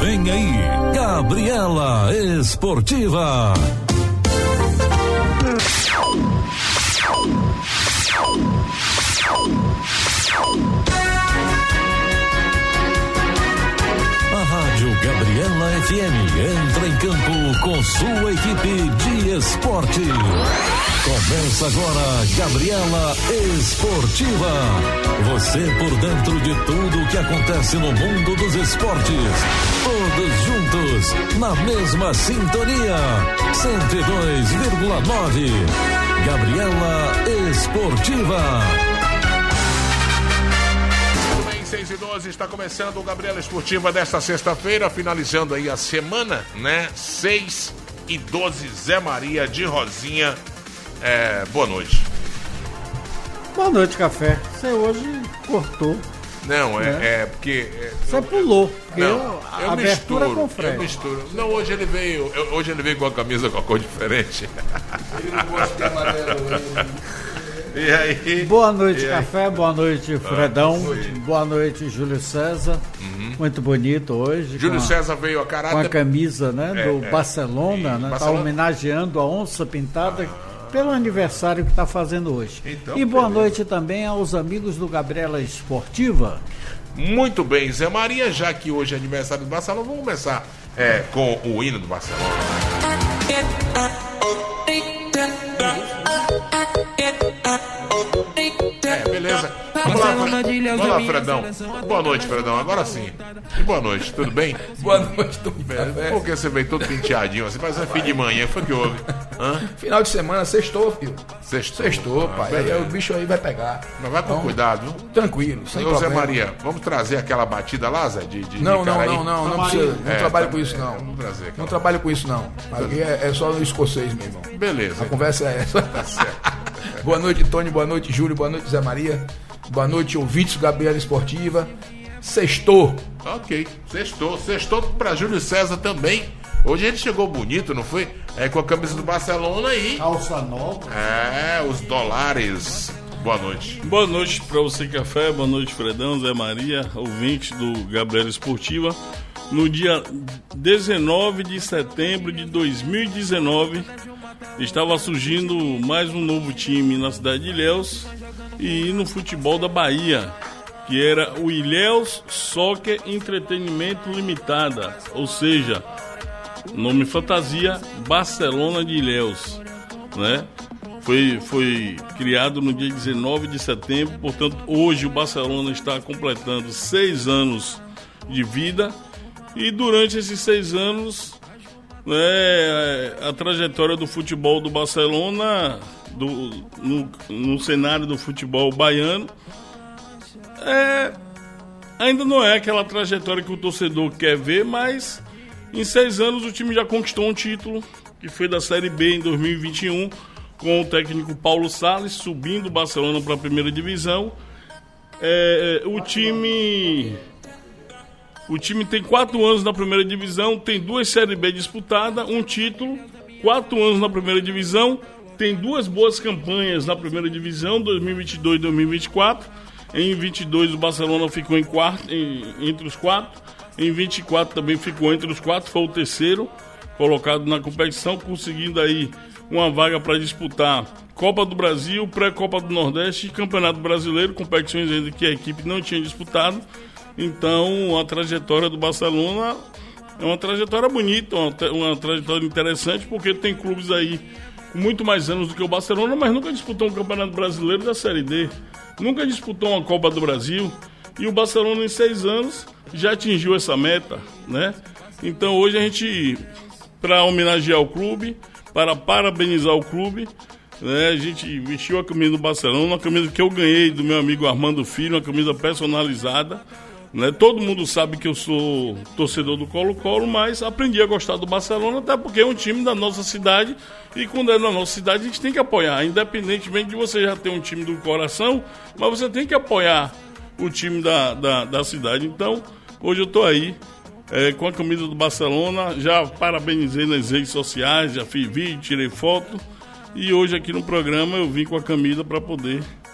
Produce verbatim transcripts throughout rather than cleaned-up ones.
Vem aí, Gabriela Esportiva. A Rádio Gabriela F M entra em campo com sua equipe de esporte. Começa agora Gabriela Esportiva. Você por dentro de tudo o que acontece no mundo dos esportes. Todos juntos, na mesma sintonia. cento e dois vírgula nove. Gabriela Esportiva. seis e doze, está começando o Gabriela Esportiva desta sexta-feira, finalizando aí a semana, né? seis e doze, Zé Maria de Rosinha. É, boa noite. Boa noite, Café. Você hoje cortou. Não, é, né? é porque... É, Você eu, pulou. Porque não, eu, a eu abertura misturo, com o Fred. eu misturo. Não, hoje ele veio, eu, hoje ele veio com a camisa com a cor diferente. Ele não gosta de amarelo. E aí? Boa noite, e Café. aí? Boa noite, Fredão. Ah, boa noite, Júlio César. Uhum. Muito bonito hoje. Júlio com a, César veio a caráter... com a camisa, né, é, do é, Barcelona, né? Está homenageando a onça pintada ah. pelo aniversário que está fazendo hoje. Então, e boa beleza. Noite também aos amigos do Gabriela Esportiva. Muito bem, Zé Maria, já que hoje é aniversário do Barcelona, vamos começar é, com o hino do Barcelona. É, beleza. Vamos lá, vamos lá, Fredão. Boa noite, Fredão. Agora sim. Boa noite, tudo bem? Boa noite, tudo bem. Por que você veio todo penteadinho assim? Mas é fim de manhã, foi que houve? Hã? Final de semana, sextou, filho. Sextou. Sextou, ah, pai. Aí, aí o bicho aí vai pegar. Mas vai com então, cuidado, viu? Tranquilo, sem Ô, problema. Zé Maria, vamos trazer aquela batida lá, Zé? De, de, não, de não, Caraí? não, não, não, não precisa. Não é, trabalho tá, com isso, é, não. Vamos trazer aquela. Não trabalho com isso, não. Aqui é, é só no escocês, meu irmão. Beleza. A conversa é essa. Tá certo. Boa noite, Tony. Boa noite, Júlio. Boa noite, Zé Maria. Boa noite, ouvintes do Gabriela Esportiva. Sextou. Ok, sextou. Sextou pra Júlio César também. Hoje ele chegou bonito, não foi? É com a camisa do Barcelona aí. Calça nova. É, os dólares. Boa noite. Boa noite pra você, Café. Boa noite, Fredão, Zé Maria, ouvinte do Gabriela Esportiva. No dia dezenove de setembro de dois mil e dezenove, estava surgindo mais um novo time na cidade de Ilhéus e no futebol da Bahia, que era o Ilhéus Soccer Entretenimento Limitada, ou seja, nome fantasia, Barcelona de Ilhéus, né? Foi, foi criado no dia dezenove de setembro, portanto hoje o Barcelona está completando seis anos de vida e durante esses seis anos, né, a trajetória do futebol do Barcelona do, no, no cenário do futebol baiano é, ainda não é aquela trajetória que o torcedor quer ver, mas em seis anos o time já conquistou um título que foi da Série B em dois mil e vinte e um, com o técnico Paulo Salles subindo o Barcelona para a primeira divisão. É, o time o time tem quatro anos na primeira divisão, tem duas Série B disputadas, um título, quatro anos na primeira divisão, tem duas boas campanhas na primeira divisão, dois mil e vinte e dois e dois mil e vinte e quatro. Em vinte e dois o Barcelona ficou em quarto, em, entre os quatro. Em vinte e quatro também ficou entre os quatro, foi o terceiro colocado na competição, conseguindo aí uma vaga para disputar Copa do Brasil, Pré-Copa do Nordeste e Campeonato Brasileiro, competições ainda que a equipe não tinha disputado. Então a trajetória do Barcelona é uma trajetória bonita, uma, tra- uma trajetória interessante, porque tem clubes aí com muito mais anos do que o Barcelona, mas nunca disputou um Campeonato Brasileiro da Série D, nunca disputou uma Copa do Brasil, e o Barcelona em seis anos já atingiu essa meta, né? Então hoje a gente, para homenagear o clube, para parabenizar o clube, né, a gente vestiu a camisa do Barcelona, uma camisa que eu ganhei do meu amigo Armando Filho, uma camisa personalizada, né? Todo mundo sabe que eu sou torcedor do Colo-Colo, mas aprendi a gostar do Barcelona, até porque é um time da nossa cidade, e quando é da nossa cidade a gente tem que apoiar, independentemente de você já ter um time do coração, mas você tem que apoiar o time da, da, da cidade. Então hoje eu estou aí é, com a camisa do Barcelona, já parabenizei nas redes sociais, já fiz vídeo, tirei foto, e hoje aqui no programa eu vim com a camisa para poder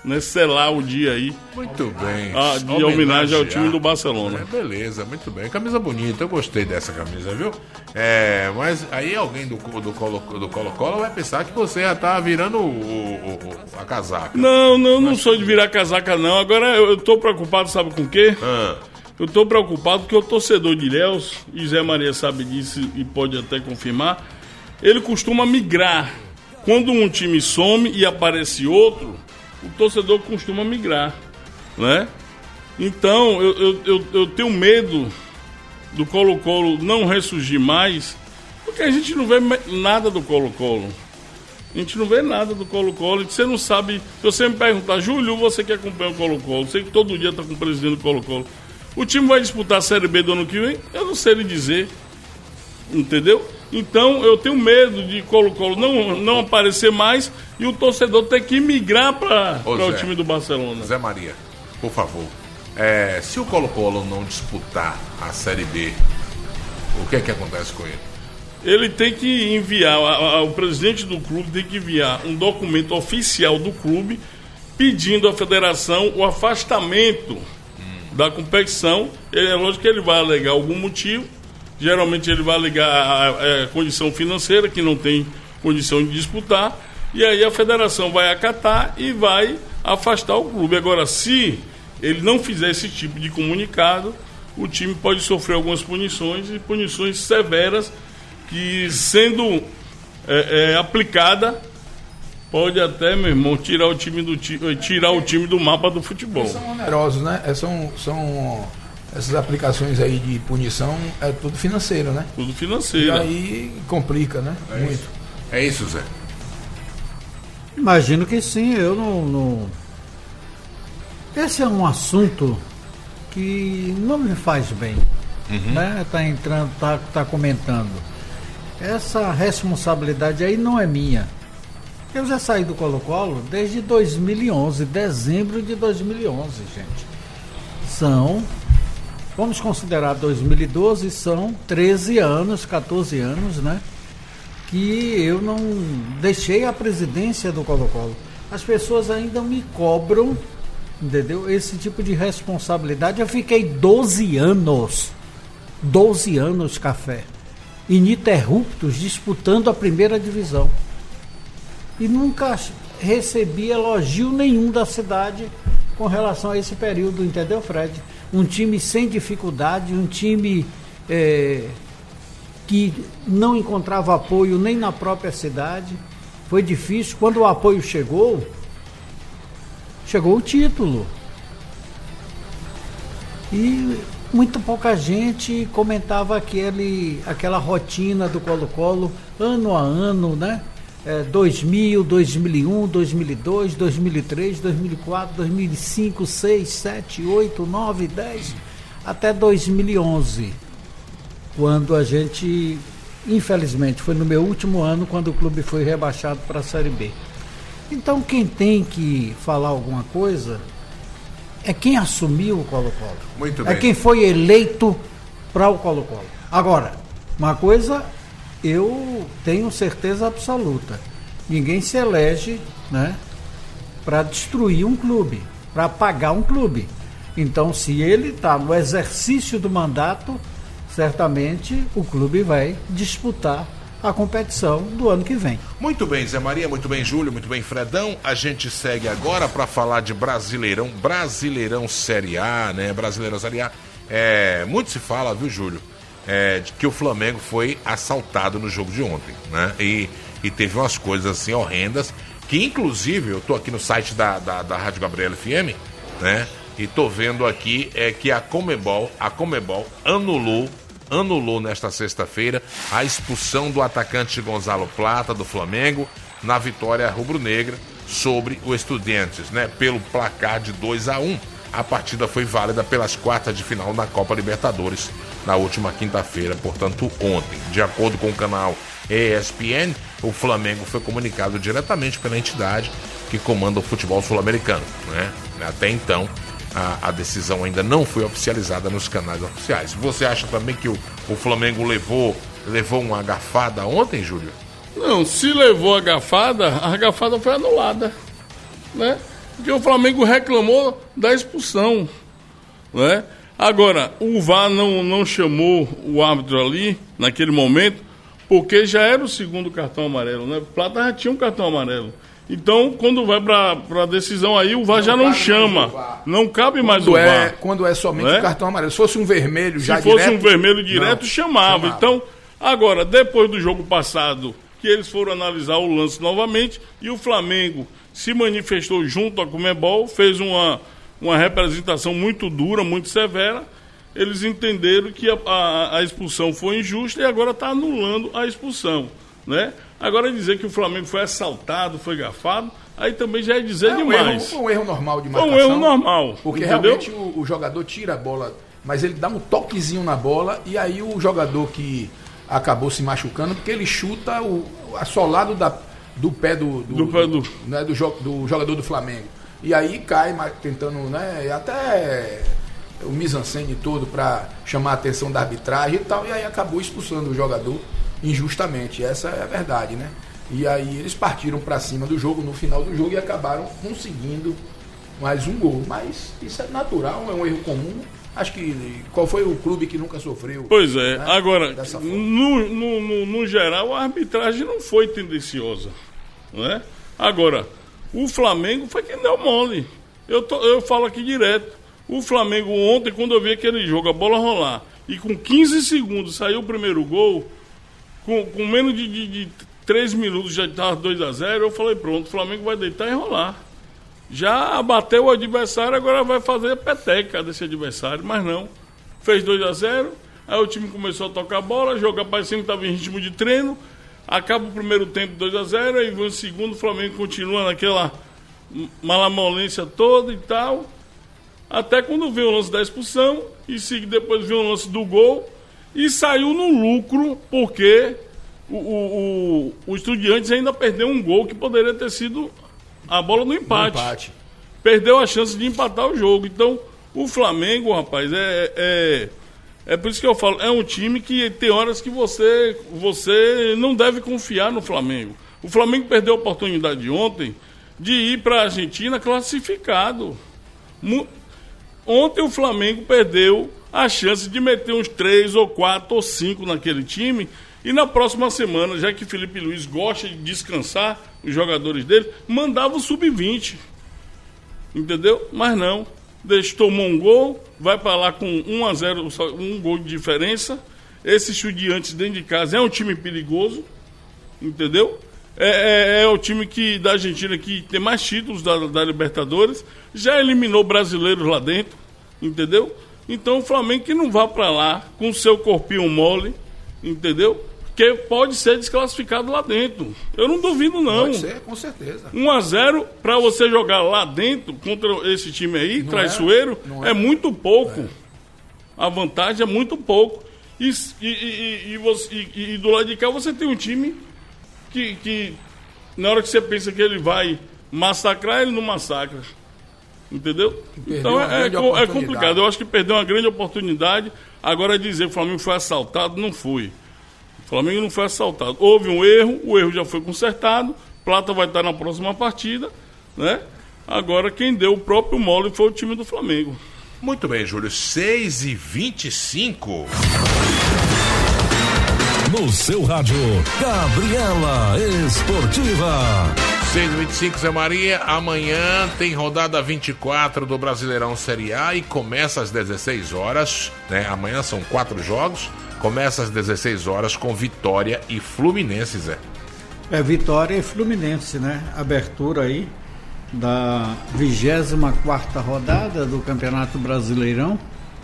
né, selar o dia aí. Muito bem. Ah, de homenagem ao time do Barcelona. É, beleza, muito bem. Camisa bonita, eu gostei dessa camisa, viu? É, mas aí alguém do, do, Colo, do Colo-Colo vai pensar que você já tá virando o, o, o, a casaca. Não, não, não sou de virar casaca, não. Agora eu, eu tô preocupado, sabe com o quê? Ah. Eu tô preocupado porque o torcedor de Ilhéus, e Zé Maria sabe disso e pode até confirmar, ele costuma migrar. Quando um time some e aparece outro, o torcedor costuma migrar, né? Então, eu, eu, eu, eu tenho medo do Colo-Colo não ressurgir mais, porque a gente não vê nada do Colo-Colo. A gente não vê nada do Colo-Colo. Você não sabe... Se você me perguntar, Júlio, você que acompanha o Colo-Colo, sei que todo dia está com o presidente do Colo-Colo, o time vai disputar a Série B do ano que vem? Eu não sei lhe dizer. Entendeu? Então, eu tenho medo de Colo-Colo não, não aparecer mais e o torcedor ter que migrar para o time do Barcelona. Zé Maria, por favor, é, se o Colo-Colo não disputar a Série B, o que é que acontece com ele? Ele tem que enviar, a, a, o presidente do clube tem que enviar um documento oficial do clube pedindo à federação o afastamento hum. da competição. É lógico que ele vai alegar algum motivo. Geralmente ele vai alegar a, a, a condição financeira, que não tem condição de disputar, e aí a federação vai acatar e vai afastar o clube. Agora, se ele não fizer esse tipo de comunicado, o time pode sofrer algumas punições, e punições severas, que sendo é, é, aplicada, pode até, meu irmão, tirar o time do, tirar o time do mapa do futebol. São onerosos, né? São... são... Essas aplicações aí de punição é tudo financeiro, né? Tudo financeiro. E aí complica, né? É Muito. Isso. É isso, Zé? Imagino que sim, eu não, não... Esse é um assunto que não me faz bem, uhum. né? Tá entrando, tá, tá comentando. Essa responsabilidade aí não é minha. Eu já saí do Colo-Colo desde dois mil e onze, dezembro de dois mil e onze, gente. São... Vamos considerar dois mil e doze, são treze anos, quatorze anos, né? Que eu não deixei a presidência do Colo-Colo. As pessoas ainda me cobram, entendeu? Esse tipo de responsabilidade. Eu fiquei doze anos, doze anos, Café, ininterruptos, disputando a primeira divisão. E nunca recebi elogio nenhum da cidade com relação a esse período, entendeu, Fred? Um time sem dificuldade, um time é, que não encontrava apoio nem na própria cidade. Foi difícil. Quando o apoio chegou, chegou o título. E muito pouca gente comentava aquele, aquela rotina do Colo-Colo, ano a ano, né? É, dois mil, dois mil e um, dois mil e dois, dois mil e três, dois mil e quatro, dois mil e cinco, seis, sete, oito, nove, dez, até dois mil e onze, quando a gente, infelizmente, foi no meu último ano, quando o clube foi rebaixado para a Série B. Então, quem tem que falar alguma coisa é quem assumiu o Colo-Colo. Muito bem. É quem foi eleito para o Colo-Colo. Agora, uma coisa... eu tenho certeza absoluta. Ninguém se elege, né, para destruir um clube, para apagar um clube. Então, se ele está no exercício do mandato, certamente o clube vai disputar a competição do ano que vem. Muito bem, Zé Maria, muito bem, Júlio, muito bem, Fredão. A gente segue agora para falar de Brasileirão, Brasileirão Série A, né? Brasileirão Série A. É, muito se fala, viu, Júlio? É, de que o Flamengo foi assaltado no jogo de ontem, né? E, e teve umas coisas assim horrendas, que inclusive eu tô aqui no site da, da, da Rádio Gabriela F M, né? E tô vendo aqui é, que a Conmebol, a Conmebol anulou, anulou nesta sexta-feira a expulsão do atacante Gonzalo Plata do Flamengo na vitória rubro-negra sobre o Estudiantes, né? Pelo placar de dois a um. A partida foi válida pelas quartas de final da Copa Libertadores na última quinta-feira, portanto ontem. De acordo com o canal E S P N, o Flamengo foi comunicado diretamente pela entidade que comanda o futebol sul-americano, né? Até então, a, a decisão ainda não foi oficializada nos canais oficiais. Você acha também que o, o Flamengo levou, levou uma agafada ontem, Júlio? Não, se levou a agafada, a agafada foi anulada, né? Porque o Flamengo reclamou da expulsão, né? Agora, o V A R não, não chamou o árbitro ali, naquele momento, porque já era o segundo cartão amarelo, né? O Plata já tinha um cartão amarelo. Então, quando vai para a decisão aí, o V A R não já não chama. Não cabe mais quando o V A R. É, quando é somente o é? cartão amarelo. Se fosse um vermelho já Se fosse direto, um vermelho direto, não, chamava. chamava. Então, agora, depois do jogo passado, que eles foram analisar o lance novamente, e o Flamengo se manifestou junto à Conmebol, fez uma, uma representação muito dura, muito severa. Eles entenderam que a, a, a expulsão foi injusta e agora está anulando a expulsão, né? Agora dizer que o Flamengo foi assaltado, foi garfado, aí também já é dizer é um demais. Erro, foi um erro normal de marcação. Foi um erro normal, porque entendeu? Realmente o, o jogador tira a bola, mas ele dá um toquezinho na bola e aí o jogador que acabou se machucando, porque ele chuta o assolado da, do pé do, do, do, pé do... do, né, do, jo, do jogador do Flamengo. E aí cai tentando, né, até o mise-en-scène todo para chamar a atenção da arbitragem e tal, e aí acabou expulsando o jogador injustamente. Essa é a verdade, né? E aí eles partiram para cima do jogo no final do jogo e acabaram conseguindo mais um gol. Mas isso é natural, é um erro comum. Acho que qual foi o clube que nunca sofreu? Pois é, né? Agora, no, no, no, no geral, a arbitragem não foi tendenciosa, né? Agora, o Flamengo foi quem deu mole. Eu, tô, eu falo aqui direto. O Flamengo ontem, quando eu vi aquele jogo, a bola rolar, e com quinze segundos saiu o primeiro gol, com, com menos de, de, de três minutos já estava dois a zero, eu falei, pronto, o Flamengo vai deitar e rolar. Já abateu o adversário, agora vai fazer a peteca desse adversário, mas não. Fez dois a zero, aí o time começou a tocar a bola, jogar parecendo que estava em ritmo de treino, acaba o primeiro tempo dois a zero, aí vem o segundo, o Flamengo continua naquela malamolência toda e tal, até quando veio o lance da expulsão, e depois veio o lance do gol, e saiu no lucro, porque o, o, o, o Estudiantes ainda perdeu um gol que poderia ter sido a bola do empate. empate. Perdeu a chance de empatar o jogo. Então, o Flamengo, rapaz, é, é, é por isso que eu falo, é um time que tem horas que você, você não deve confiar no Flamengo. O Flamengo perdeu a oportunidade ontem de ir para a Argentina classificado. Ontem o Flamengo perdeu a chance de meter uns três ou quatro ou cinco naquele time, e na próxima semana, já que Felipe Luiz gosta de descansar os jogadores dele, mandava o sub vinte, entendeu? Mas não, deixou, tomou um gol, vai para lá com um a zero, um gol de diferença. Esse Estudiantes dentro de casa é um time perigoso, entendeu? É, é, é o time que, da Argentina que tem mais títulos da, da Libertadores, já eliminou brasileiros lá dentro, entendeu? Então o Flamengo que não vá para lá com seu corpinho mole, entendeu? Que pode ser desclassificado lá dentro. Eu não duvido, não. Pode ser, com certeza. um a zero para você jogar lá dentro contra esse time aí, não traiçoeiro, é, é, é muito pouco. É. A vantagem é muito pouco. E, e, e, e, você, e, e do lado de cá você tem um time que, que, na hora que você pensa que ele vai massacrar, ele não massacra. Entendeu? Então é, é complicado. Eu acho que perdeu uma grande oportunidade. Agora dizer que o Flamengo foi assaltado, não foi. O Flamengo não foi assaltado. Houve um erro, o erro já foi consertado. Plata vai estar na próxima partida, né? Agora quem deu o próprio mole foi o time do Flamengo. Muito bem, Júlio. seis e vinte e cinco. No seu rádio, Gabriela Esportiva. seis e vinte e cinco, Zé Maria. Amanhã tem rodada vinte e quatro do Brasileirão Série A e começa às dezesseis horas, né? Amanhã são quatro jogos. Começa às dezesseis horas com Vitória e Fluminense, Zé. É, Vitória e Fluminense, né? Abertura aí da vigésima quarta rodada do Campeonato Brasileirão.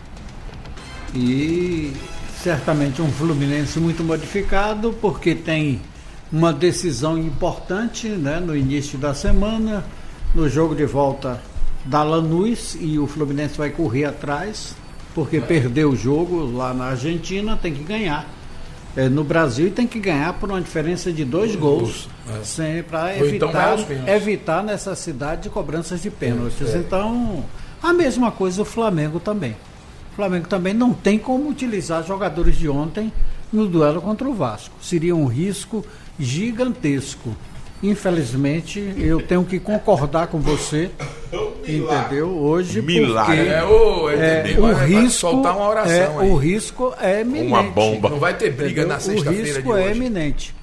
E certamente um Fluminense muito modificado, porque tem uma decisão importante, né, no início da semana, no jogo de volta da Lanús, e o Fluminense vai correr atrás, porque é. perdeu o jogo lá na Argentina, tem que ganhar. É, no Brasil tem que ganhar por uma diferença de dois gols, é. para evitar, então evitar necessidade de cobranças de pênaltis. É. Então, a mesma coisa o Flamengo também. O Flamengo também não tem como utilizar jogadores de ontem no duelo contra o Vasco. Seria um risco gigantesco. infelizmente, eu tenho que concordar com você, entendeu? Hoje, Milagre. porque É, ô, é, entendeu? o Vai risco soltar uma oração é, aí. o risco é eminente. Uma bomba. Não vai ter briga entendeu? na O sexta-feira de risco hoje. é eminente,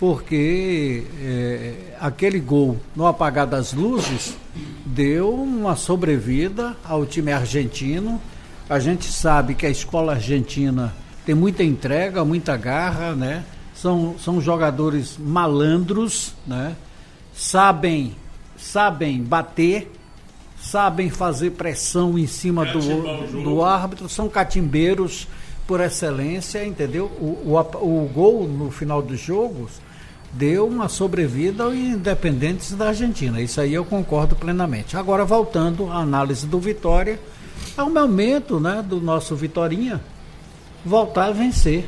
porque é, aquele gol no apagar das luzes deu uma sobrevida ao time argentino. A gente sabe que a escola argentina tem muita entrega, muita garra, né? São, são jogadores malandros, né? Sabem, sabem bater, sabem fazer pressão em cima do, do árbitro, são catimbeiros por excelência, entendeu? O, o, o gol no final dos jogos deu uma sobrevida aos independentes da Argentina. Isso aí eu concordo plenamente. Agora, voltando à análise do Vitória, é o momento, né, do nosso Vitorinha voltar a vencer.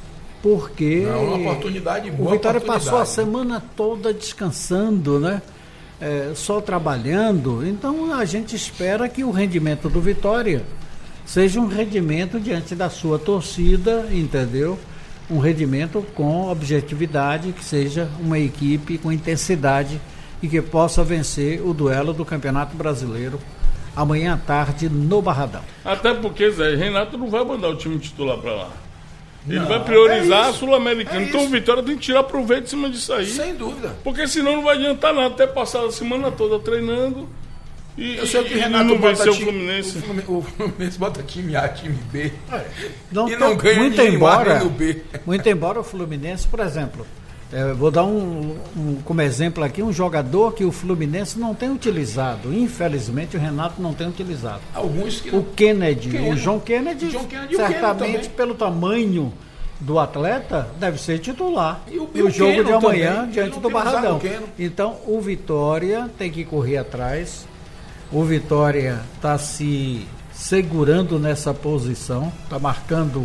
Porque Não, uma oportunidade boa. o Vitória oportunidade. passou a semana toda descansando, né? É, só trabalhando. Então a gente espera que o rendimento do Vitória seja um rendimento diante da sua torcida, entendeu? Um rendimento com objetividade, que seja uma equipe com intensidade e que possa vencer o duelo do Campeonato Brasileiro amanhã à tarde no Barradão. Até porque, Zé, Renato não vai mandar o time titular pra lá. Ele Não, vai priorizar é a Sul-Americana. é então o isso. Vitória tem que tirar proveito em cima disso aí. Sem dúvida. Porque senão não vai adiantar nada ter passado a semana toda treinando e, Eu sei que e o Renato não bota venceu o time, Fluminense. O Fluminense, o Fluminense bota time A, time B. Não, E não ganha muito ninguém embora, mais no B. muito embora o Fluminense, por exemplo, é, vou dar um, um como exemplo aqui, um jogador que o Fluminense não tem utilizado. Infelizmente o Renato não tem utilizado. Alguns que O Kennedy, Kennedy. o João Kennedy, O João Kennedy e o Keno certamente também. pelo tamanho do atleta, deve ser titular. E o- e no o jogo Keno de amanhã, também. diante Ele do não tem usado Barradão. o Keno. Então, o Vitória tem que correr atrás. O Vitória está se segurando nessa posição, está marcando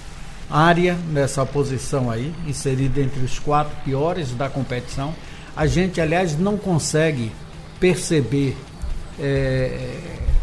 área nessa posição aí, inserida entre os quatro piores da competição. A gente, aliás, não consegue perceber é,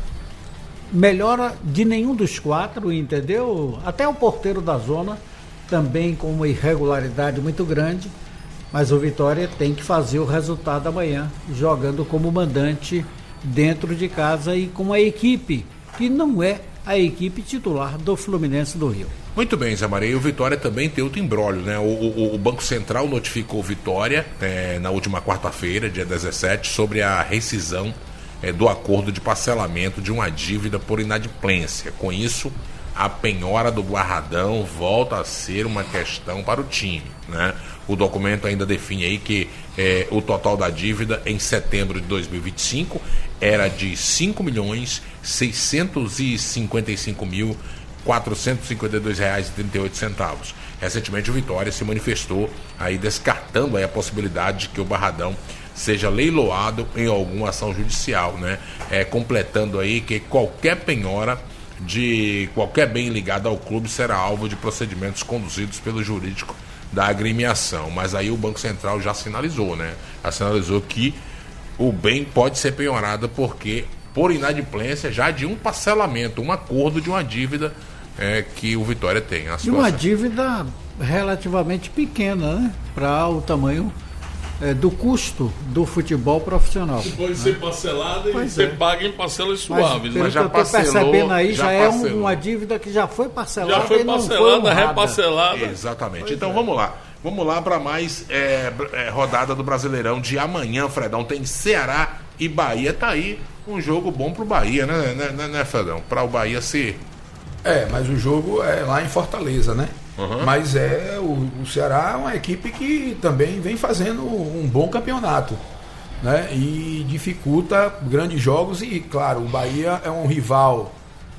melhora de nenhum dos quatro, entendeu? Até o porteiro da zona também com uma irregularidade muito grande, mas o Vitória tem que fazer o resultado amanhã, jogando como mandante dentro de casa e com a equipe que não é a equipe titular do Fluminense do Rio. Muito bem, Zé Maria. E o Vitória também tem outro embrólio, né? O, o, o Banco Central notificou o Vitória é, na última quarta-feira, dia dezessete, sobre a rescisão é, do acordo de parcelamento de uma dívida por inadimplência. Com isso, a penhora do Barradão volta a ser uma questão para o time, né? O documento ainda define aí que é, o total da dívida em setembro de dois mil e vinte e cinco era de cinco milhões seiscentos e cinquenta e cinco mil quatrocentos e cinquenta e dois reais e trinta e oito centavos. Recentemente o Vitória se manifestou aí descartando aí a possibilidade de que o Barradão seja leiloado em alguma ação judicial, né? É, completando aí que qualquer penhora de qualquer bem ligado ao clube será alvo de procedimentos conduzidos pelo jurídico da agremiação. Mas aí o Banco Central já sinalizou, né? Já sinalizou que o bem pode ser penhorado porque por inadimplência já de um parcelamento, um acordo de uma dívida é, que o Vitória tem. A E uma dívida relativamente pequena, né? Para o tamanho é, do custo do futebol profissional. Pode ser parcelada e Pois ser é. paga em parcelas Mas, suaves. pelo Mas que eu já estou parcelou, percebendo aí, já já, é um- parcelou. uma dívida que já foi parcelada já foi e não foi parcelada, honrada. reparcelada. Exatamente. Então vamos lá. Vamos lá para mais é, é, rodada do Brasileirão de amanhã, Fredão. Tem Ceará e Bahia. Tá aí um jogo bom pro Bahia, né, né, né, né Fredão? Para o Bahia ser. É, mas o jogo é lá em Fortaleza, né? Uhum. Mas é o, o Ceará é uma equipe que também vem fazendo um bom campeonato, né? E dificulta grandes jogos e, claro, o Bahia é um rival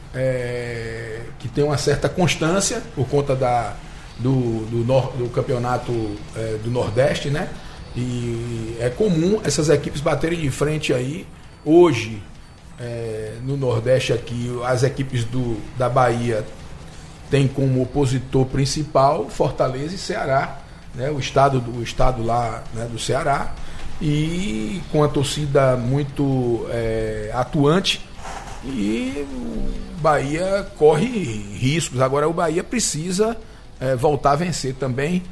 é, que tem uma certa constância por conta da, do, do, nor, do campeonato é, do Nordeste, né? E é comum essas equipes baterem de frente aí. Hoje, é, no Nordeste aqui, as equipes do, da Bahia tem como opositor principal Fortaleza e Ceará, né? O estado do o estado lá, né, do Ceará, e com a torcida muito é, atuante, e o Bahia corre riscos. Agora o Bahia precisa é, voltar a vencer também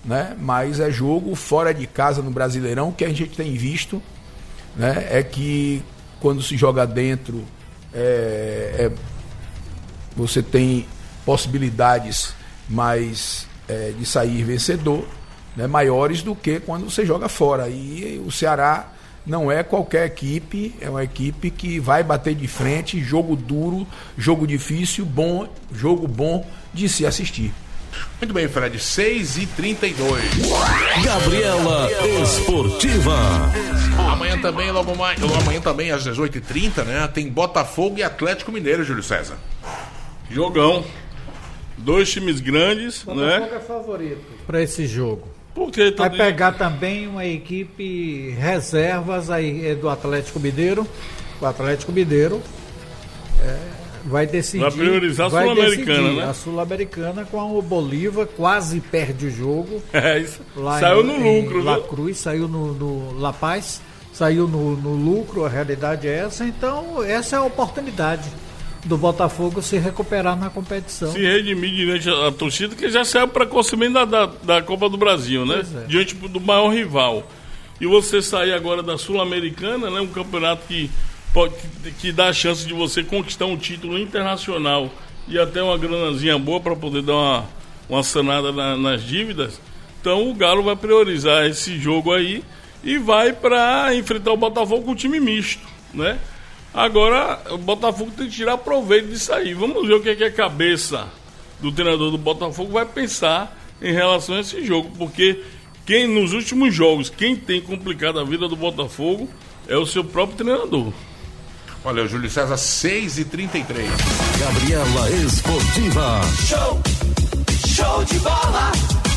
né? Mas é jogo fora de casa no Brasileirão. O que a gente tem visto, né, é que quando se joga dentro, é, é, você tem possibilidades mais é, de sair vencedor, né, maiores do que quando você joga fora. E o Ceará não é qualquer equipe, é uma equipe que vai bater de frente, jogo duro, jogo difícil, bom, jogo bom de se assistir. Muito bem, Fred, seis e trinta e dois. Gabriela Esportiva. Amanhã também, logo mais, amanhã também às dezoito e trinta, né? Tem Botafogo e Atlético Mineiro, Júlio César. Jogão. Dois times grandes, Botafogo né? é favorito para esse jogo. Porque Vai pegar também uma equipe reservas aí do Atlético Mineiro. O Atlético Mineiro é, vai decidir. Vai priorizar a vai Sul-Americana, decidir. né? A Sul-Americana com o Bolívar quase perde o jogo. É isso. Lá Saiu em, no em lucro, La viu? Cruz, saiu no, no La Paz, saiu no, no lucro, a realidade é essa. Então, essa é a oportunidade do Botafogo se recuperar na competição. Se redimir diante da torcida, que já saiu precocemente da, da, da Copa do Brasil, né? É. Diante do maior rival. E você sair agora da Sul-Americana, né? Um campeonato que, pode, que, que dá a chance de você conquistar um título internacional e até uma granazinha boa para poder dar uma, uma sanada na, nas dívidas. Então o Galo vai priorizar esse jogo aí e vai para enfrentar o Botafogo com o time misto, né? Agora, o Botafogo tem que tirar proveito disso aí. Vamos ver o que, é que a cabeça do treinador do Botafogo vai pensar em relação a esse jogo. Porque quem nos últimos jogos, quem tem complicado a vida do Botafogo é o seu próprio treinador. Valeu, Júlio César, seis e trinta e três. Gabriela Esportiva. Show, show de bola.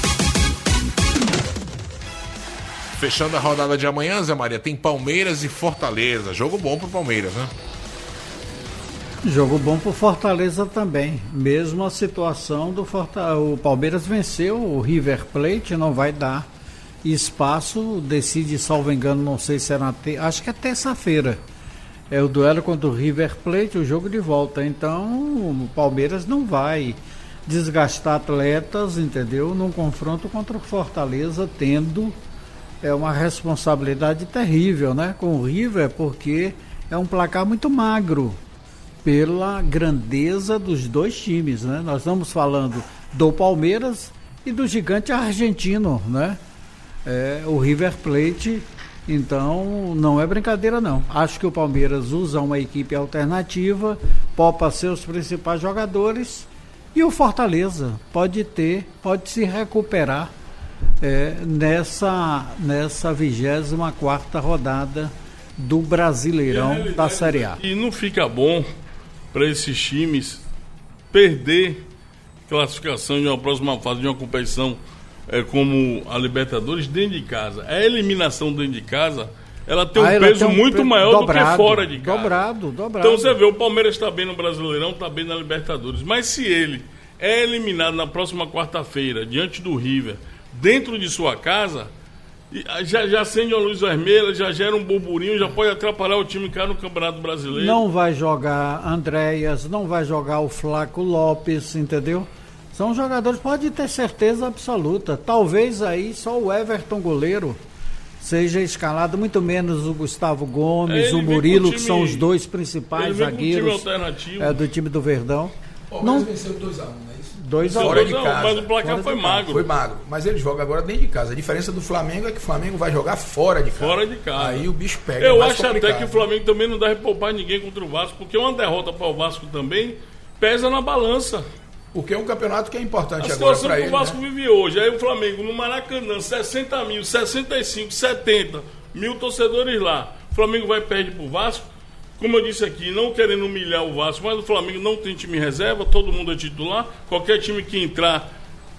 Fechando a rodada de amanhã, Zé Maria, tem Palmeiras e Fortaleza. Jogo bom pro Palmeiras, né? Jogo bom pro Fortaleza também. Mesmo a situação do Fortaleza. O Palmeiras venceu o River Plate, não vai dar espaço. Decide, salvo engano, não sei se é na te... acho que é terça-feira. É o duelo contra o River Plate, o jogo de volta. Então, o Palmeiras não vai desgastar atletas, entendeu? Num confronto contra o Fortaleza, tendo é uma responsabilidade terrível, né? Com o River, porque é um placar muito magro pela grandeza dos dois times, né? Nós estamos falando do Palmeiras e do gigante argentino, né? É, o River Plate, então não é brincadeira não. Acho que o Palmeiras usa uma equipe alternativa, poupa seus principais jogadores e o Fortaleza pode ter, pode se recuperar É, nessa nessa vigésima quarta rodada do Brasileirão da Série A. E não fica bom para esses times perder classificação de uma próxima fase de uma competição é, como a Libertadores dentro de casa. A eliminação dentro de casa, ela tem um ah, peso tem um muito pe... maior dobrado, do que fora de casa. Dobrado, dobrado. Então você vê, o Palmeiras está bem no Brasileirão, está bem na Libertadores. Mas se ele é eliminado na próxima quarta-feira diante do River, dentro de sua casa, já, já acende uma luz vermelha, já gera um burburinho, já pode atrapalhar o time que está no Campeonato Brasileiro. Não vai jogar Andréas, não vai jogar o Flaco Lopes, entendeu? São jogadores, pode ter certeza absoluta. Talvez aí só o Everton goleiro seja escalado, muito menos o Gustavo Gomes, é, o Murilo, time, que são os dois principais zagueiros time é, do time do Verdão. Pô, não venceu dois a um, não é isso? dois a um. Fora de casa. Mas o placar Fora foi de casa. magro. Foi magro, mas ele joga agora dentro de casa. A diferença do Flamengo é que o Flamengo vai jogar fora de casa. Fora de casa. Aí o bicho pega. Eu é mais acho complicado. até que o Flamengo também não deve poupar ninguém contra o Vasco, porque uma derrota para o Vasco também pesa na balança. Porque é um campeonato que é importante A agora situação para que ele. o Vasco né? vive hoje, aí o Flamengo no Maracanã, sessenta mil, sessenta e cinco, setenta mil torcedores lá. O Flamengo vai perder pro Vasco. Como eu disse aqui, não querendo humilhar o Vasco, mas o Flamengo não tem time reserva, todo mundo é titular. Qualquer time que entrar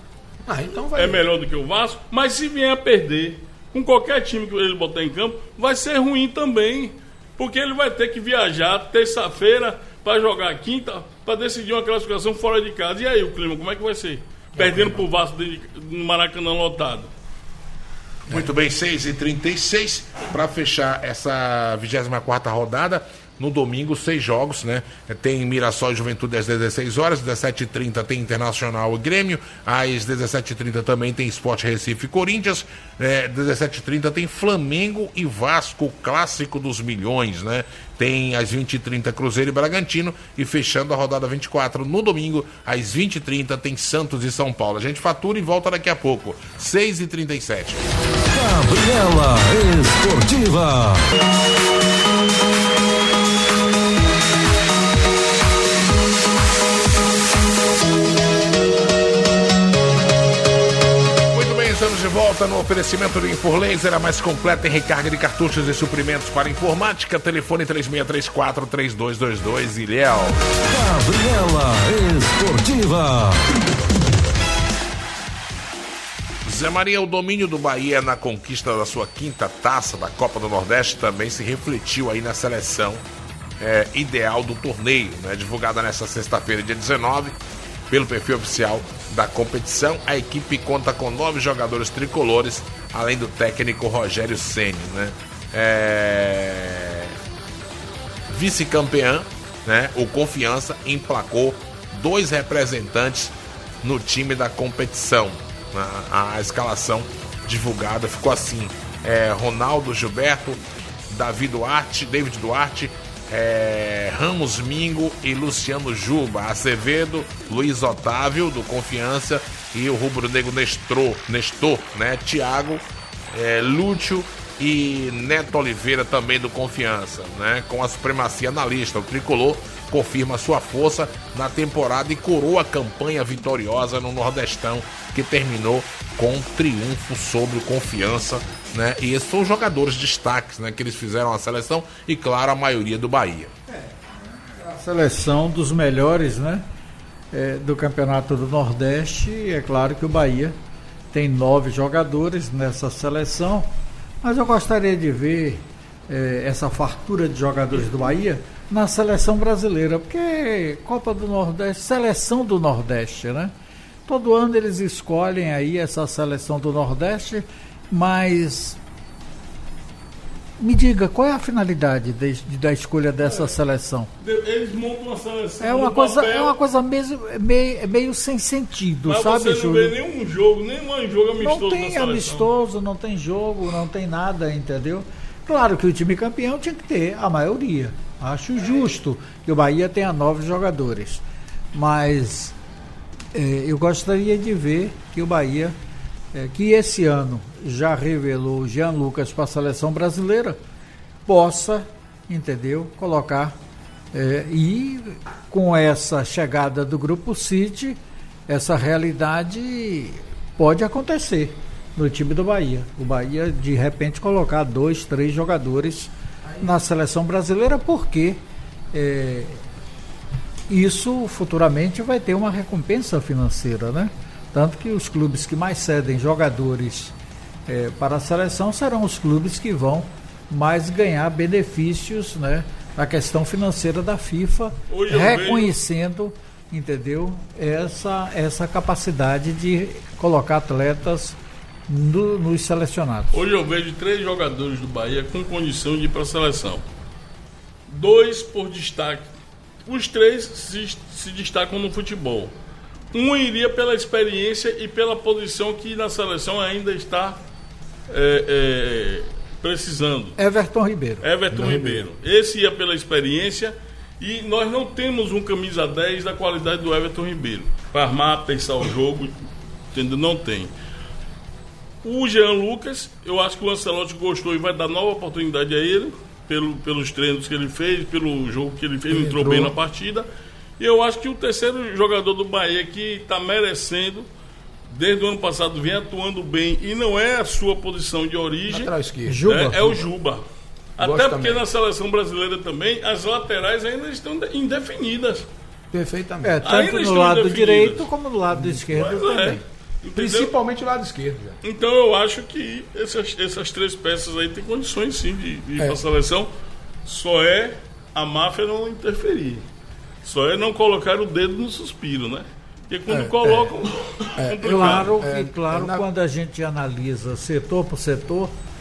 Ah, então vai. é melhor do que o Vasco. Mas se vier a perder com qualquer time que ele botar em campo, vai ser ruim também. Porque ele vai ter que viajar terça-feira para jogar quinta, para decidir uma classificação fora de casa. E aí o clima, como é que vai ser? Perdendo pro Vasco no Maracanã lotado. Muito bem, seis e trinta e seis. Para fechar essa vigésima quarta rodada, No domingo, seis jogos, né? Tem Mirassol e Juventude às dezesseis horas, dezessete e trinta tem Internacional e Grêmio, às dezessete e trinta também tem Sport Recife e Corinthians, é, dezessete e trinta tem Flamengo e Vasco, o clássico dos milhões, né? Tem às vinte e trinta Cruzeiro e Bragantino, e fechando a rodada vinte e quatro no domingo, às vinte e trinta tem Santos e São Paulo. A gente fatura e volta daqui a pouco, seis e trinta e sete. Gabriela Esportiva. Estamos de volta no oferecimento do Info Laser, a mais completa em recarga de cartuchos e suprimentos para informática. Telefone três seis três quatro, três dois dois dois, Ilhéu. Gabriela Esportiva. Zé Maria, o domínio do Bahia na conquista da sua quinta taça da Copa do Nordeste também se refletiu aí na seleção é, ideal do torneio, né? Divulgada nesta sexta-feira, dia dezenove, pelo perfil oficial da competição. A equipe conta com nove jogadores tricolores, além do técnico Rogério Ceni, né? É... Vice-campeã, né? O Confiança emplacou dois representantes no time da competição. A, a escalação divulgada ficou assim: é, Ronaldo Gilberto, Davi Duarte, David Duarte, É, Ramos Mingo e Luciano Juba, Acevedo, Luiz Otávio do Confiança e o rubro-negro Nestor, Nestor, né? Thiago, é, Lúcio e Neto Oliveira também do Confiança, né? Com a supremacia na lista, o tricolor confirma sua força na temporada e coroa a campanha vitoriosa no Nordestão, que terminou com um triunfo sobre o Confiança, né? E esses são os jogadores destaques, né, que eles fizeram a seleção, e claro, a maioria do Bahia. É, a seleção dos melhores, né, é, do Campeonato do Nordeste. É claro que o Bahia tem nove jogadores nessa seleção, mas eu gostaria de ver é, essa fartura de jogadores do Bahia na seleção brasileira, porque Copa do Nordeste, seleção do Nordeste, né? Todo ano eles escolhem aí essa seleção do Nordeste, mas me diga, qual é a finalidade de, de, da escolha dessa é, seleção? Eles montam uma seleção. É uma coisa, papel, é uma coisa mesmo, meio, meio sem sentido, mas sabe, você não Júlio? vê nenhum jogo, nenhum jogo amistoso. Não tem amistoso, não tem jogo, não tem nada, entendeu? Claro que o time campeão tinha que ter a maioria. Acho justo que o Bahia tenha nove jogadores, mas é, eu gostaria de ver que o Bahia, é, que esse ano já revelou o Jean Lucas para a seleção brasileira, possa, entendeu, colocar, é, e com essa chegada do Grupo City, essa realidade pode acontecer no time do Bahia. O Bahia, de repente, colocar dois, três jogadores na seleção brasileira, porque é, isso futuramente vai ter uma recompensa financeira, né? Tanto que os clubes que mais cedem jogadores é, para a seleção serão os clubes que vão mais ganhar benefícios, né, na questão financeira da FIFA, Hoje reconhecendo, entendeu, essa, essa capacidade de colocar atletas No, nos selecionados. Hoje eu vejo três jogadores do Bahia com condição de ir para a seleção. Dois por destaque. Os três se, se destacam no futebol. Um iria pela experiência e pela posição que na seleção ainda está é, é, precisando. Everton Ribeiro. Everton Ribeiro. Esse ia pela experiência, e nós não temos um camisa dez da qualidade do Everton Ribeiro para armar, pensar o jogo, entendeu? Não tem. O Jean Lucas, eu acho que o Ancelotti gostou e vai dar nova oportunidade a ele, pelo, pelos treinos que ele fez, pelo jogo que ele fez, ele entrou bem na partida. E eu acho que o terceiro jogador do Bahia que está merecendo, desde o ano passado, vem atuando bem, e não é a sua posição de origem, Juba. É, é o Juba. Até Gosto porque também. na seleção brasileira também, as laterais ainda estão indefinidas. Perfeitamente. É, tanto Ainda no estão lado indefinidas. direito como no lado esquerdo Pois é. também. Entendeu? Principalmente o lado esquerdo. Já. Então eu acho que essas, essas três peças aí têm condições sim de, de ir É. para a seleção. Só é a máfia não interferir. Só é não colocar o dedo no suspiro, né? Porque quando É, colocam. é. complicado. Claro que, É, claro, é na- quando a gente analisa setor por setor,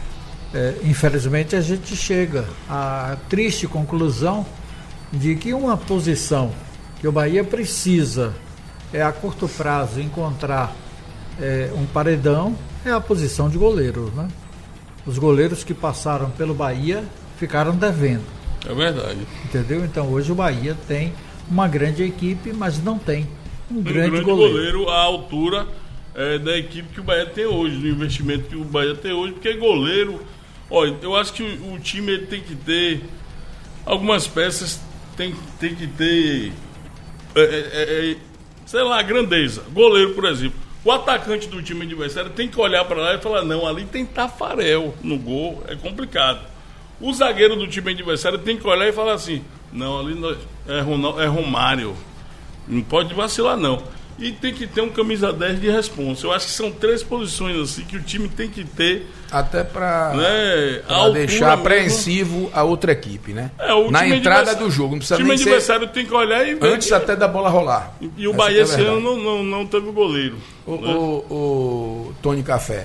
é, infelizmente a gente chega à triste conclusão de que uma posição que o Bahia precisa é a curto prazo encontrar é, um paredão é a posição de goleiro, né? Os goleiros que passaram pelo Bahia ficaram devendo. É verdade. Entendeu? Então hoje o Bahia tem uma grande equipe, mas não tem um, um grande, grande goleiro. goleiro à altura é, da equipe que o Bahia tem hoje, do investimento que o Bahia tem hoje, porque goleiro, olha, eu acho que o, o time ele tem que ter algumas peças, tem, tem que ter é, é, é, sei lá, grandeza. Goleiro, por exemplo. O atacante do time adversário tem que olhar para lá e falar, não, ali tem Tafarel no gol, é complicado. O zagueiro do time adversário tem que olhar e falar assim, não, ali nós, é, Ronaldo, é Romário, não pode vacilar não. E tem que ter um camisa dez de responsa. Eu acho que são três posições assim que o time tem que ter. Até para né, deixar apreensivo a outra equipe, né? É, o na entrada do jogo. Não precisa o time nem adversário ser tem que olhar e ver. Antes que... até da bola rolar. E, e o Essa Bahia é esse ano não, não, não teve goleiro. O, né? o, o Tony Café,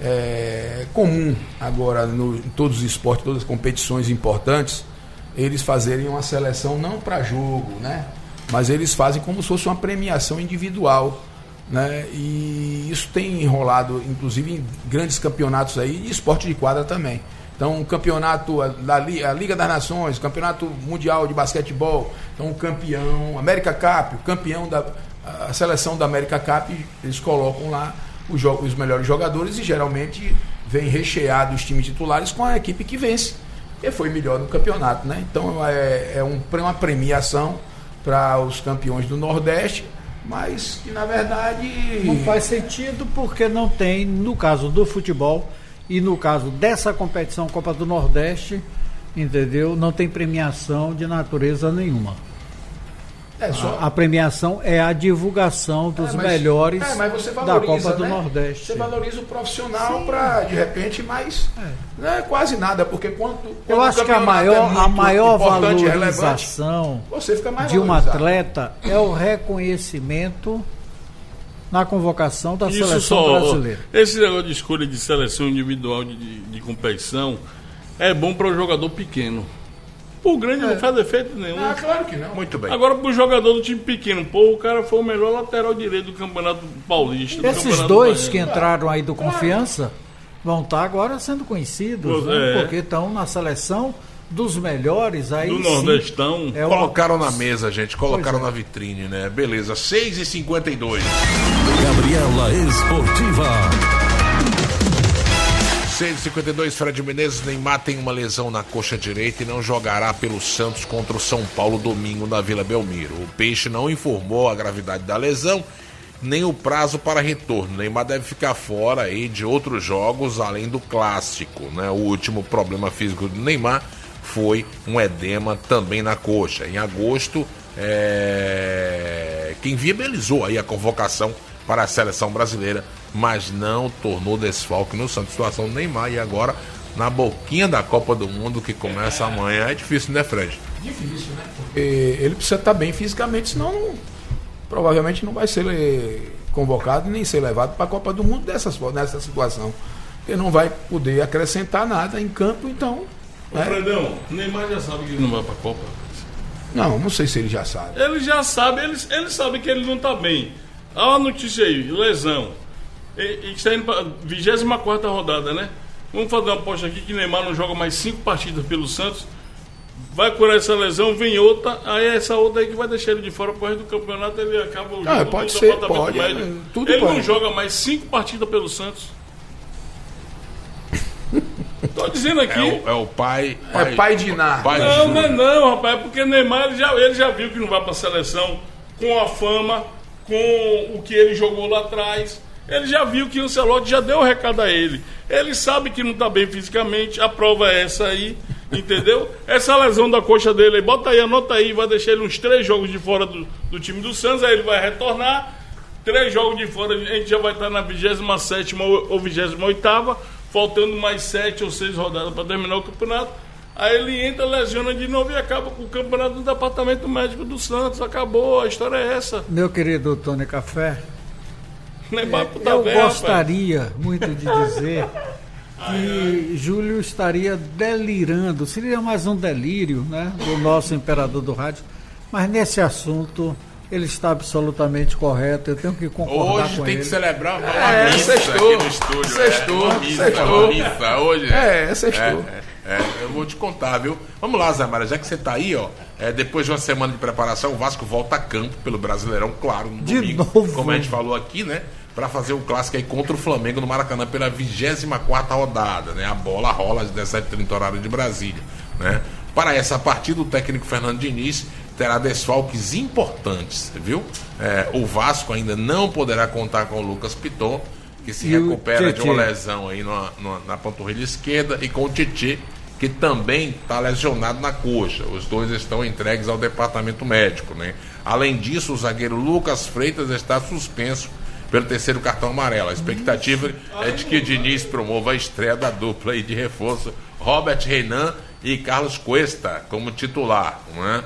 é comum agora no, em todos os esportes, todas as competições importantes, eles fazerem uma seleção não para jogo, né? Mas eles fazem como se fosse uma premiação individual, né? E isso tem enrolado, inclusive, em grandes campeonatos aí, de esporte de quadra também. Então, o campeonato da a Liga das Nações, o campeonato mundial de basquetebol, então o campeão, América Cup, o campeão da a seleção da América Cup, eles colocam lá os, jogos, os melhores jogadores e geralmente vem recheado os times titulares com a equipe que vence, e foi melhor no campeonato, né? Então, é, é um, uma premiação para os campeões do Nordeste, mas que na verdade não faz sentido porque não tem, no caso do futebol e no caso dessa competição Copa do Nordeste, entendeu? Não tem premiação de natureza nenhuma. É só... a, a premiação é a divulgação dos é, mas, melhores é, mas você valoriza, da Copa do né? Nordeste. Você valoriza o profissional para, de repente, mas é. não é quase nada, porque quando, quando eu acho que a maior, é a maior valorização você fica mais de um atleta é o reconhecimento na convocação da Isso seleção só, brasileira. Esse negócio de escolha de seleção individual de, de, de competição é bom para o jogador pequeno. O grande é. não faz efeito nenhum. Ah, claro que não. Muito bem. Agora, pro jogador do time pequeno, pô, o cara foi o melhor lateral direito do Campeonato Paulista. Esses campeonato dois que entraram aí do Confiança vão estar agora sendo conhecidos, né? é. Porque estão na seleção dos melhores aí. Do Nordestão. É uma... Colocaram na mesa, gente. Colocaram é. na vitrine, né? Beleza. seis e cinquenta e dois. Gabriela Esportiva. seis e cinquenta e dois, Fred Menezes. Neymar tem uma lesão na coxa direita e não jogará pelo Santos contra o São Paulo domingo na Vila Belmiro. O Peixe não informou a gravidade da lesão nem o prazo para retorno. Neymar deve ficar fora aí de outros jogos além do clássico, né? O último problema físico do Neymar foi um edema também na coxa. Em agosto, é... quem viabilizou aí a convocação para a seleção brasileira, mas não tornou desfalque no Santos. Situação do Neymar e agora na boquinha da Copa do Mundo que começa amanhã. É difícil, né, Fred? Difícil, né? Porque ele precisa estar bem fisicamente, senão não, provavelmente não vai ser convocado nem ser levado para a Copa do Mundo dessas, nessa situação. Porque não vai poder acrescentar nada em campo, então... Ô, né? Fredão, o Neymar já sabe que ele não vai para a Copa. Não, não sei se ele já sabe. Ele já sabe, ele, ele sabe que ele não está bem. Olha a notícia aí, lesão. E está indo para a vigésima quarta rodada, né? Vamos fazer uma aposta aqui que Neymar não joga mais cinco partidas pelo Santos. Vai curar essa lesão, vem outra. Aí essa outra aí que vai deixar ele de fora pro resto do campeonato. Ele acaba o jogo. Ah, pode ser, pode. É, tudo ele pode. Não joga mais cinco partidas pelo Santos. Tô dizendo aqui. É o, é o pai, pai. É pai de Iná. Pai não, de não é não, rapaz. É porque Neymar ele já, ele já viu que não vai pra seleção com a fama, com o que ele jogou lá atrás. Ele já viu que o Ancelotti já deu o recado a ele. Ele sabe que não está bem fisicamente. A prova é essa aí, entendeu? Essa lesão da coxa dele, bota aí, anota aí. Vai deixar ele uns três jogos de fora do, do time do Santos. Aí ele vai retornar. Três jogos de fora, a gente já vai estar na vigésima sétima ou vigésima oitava. Faltando mais sete ou seis rodadas para terminar o campeonato. Aí ele entra, lesiona de novo e acaba com o campeonato do departamento médico do Santos. Acabou, a história é essa. Meu querido Tony Café, Neymar, é, eu velho, gostaria rapaz. muito de dizer que Júlio estaria delirando, seria mais um delírio, né, do nosso imperador do rádio, mas nesse assunto ele está absolutamente correto, eu tenho que concordar hoje com tem ele. que celebrar uma É, missa sextou, aqui no estúdio. sextou, é, uma missa, sextou. uma missa, hoje. É, é sextou. É, é, eu vou te contar, viu? Vamos lá, Zé Mário, já que você tá aí, ó, é, depois de uma semana de preparação, o Vasco volta a campo pelo Brasileirão, claro, no De domingo, novo. como a gente falou aqui, né? Para fazer o clássico aí contra o Flamengo no Maracanã pela vigésima quarta rodada, né? A bola rola às dezessete e trinta horário de Brasília, né? Para essa partida, o técnico Fernando Diniz terá desfalques importantes, viu? É, o Vasco ainda não poderá contar com o Lucas Piton, que se E o recupera de uma Tietê? lesão aí na, na, na panturrilha esquerda, e com o Tietê, que também está lesionado na coxa. Os dois estão entregues ao departamento médico, né? Além disso, o zagueiro Lucas Freitas está suspenso pelo terceiro cartão amarelo. A expectativa é de que Diniz promova a estreia da dupla aí de reforço, Robert Reinan e Carlos Cuesta como titular, né?